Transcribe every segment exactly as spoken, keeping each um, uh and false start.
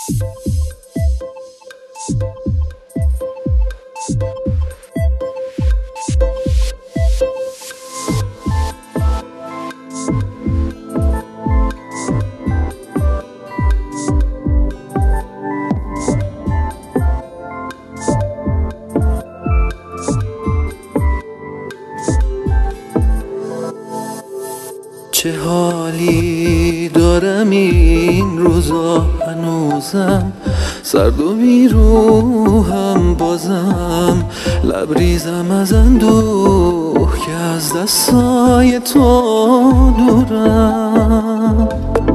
چه حالی دارم این روزا، هنوزم سرد و بیروحم، بازم لبریزم از اندوه که از دستای تو دورم.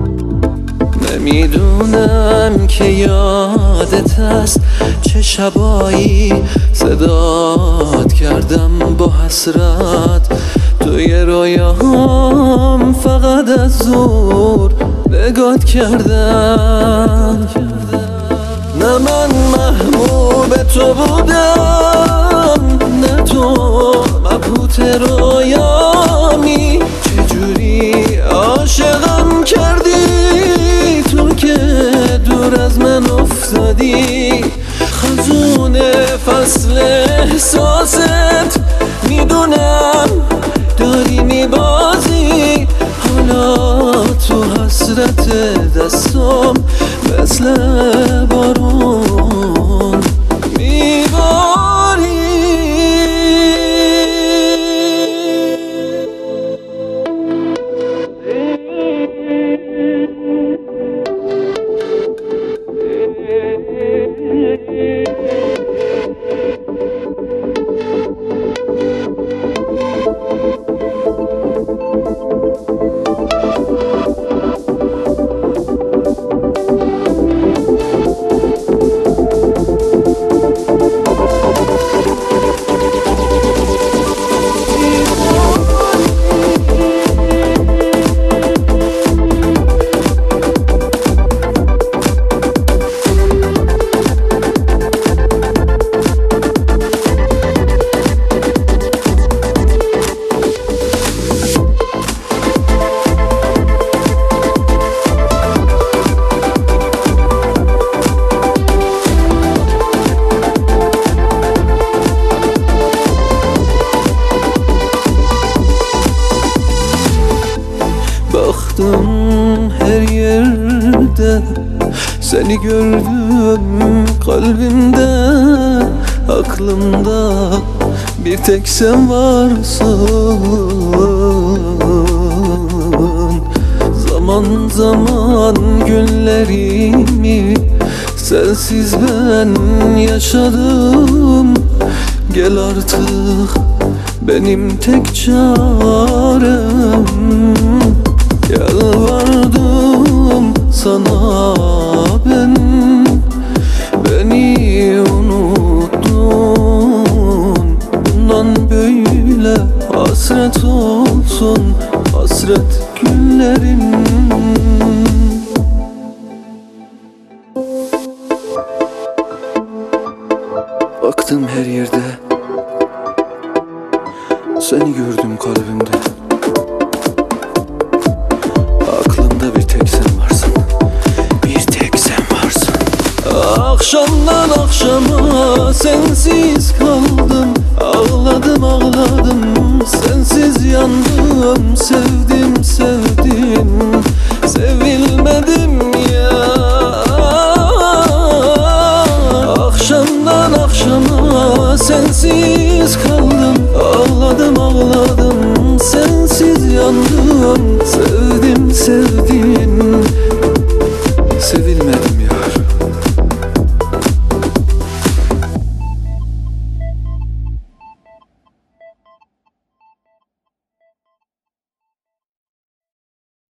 نمیدونم که یادت هست چه شبایی صدات کردم با حسرت توی رویاهام، فقط از زور نگات کردم. نه من محبوب تو بودم، نه تو مبهوت رویامی. چجوری عاشقم کردی تو که دور از من افتادی؟ خزون فصل احساست میدونم داری میبازی، حالا تو حسرت دستم مثل بارون میباری. Baktım her yerde, seni gördüm kalbimde, aklımda bir tek sen varsın. Zaman zaman günlerimi sensiz ben yaşadım. Gel artık benim tek çarem. Yalvardım sana ben, beni unuttun. Bundan böyle hasret olsun, hasret günlerim. Baktım her yerde, seni gördüm kalbimde. Aklımda bir tek sen varsın, bir tek sen varsın. Akşamdan akşama sensiz kaldım, ağladım ağladım, sensiz yandım. Sevdim sevdim, sevilmedim ya. Akşamdan akşama sensiz kaldım, ağladım ağladım, sensiz yandım. Sevdim sevdim.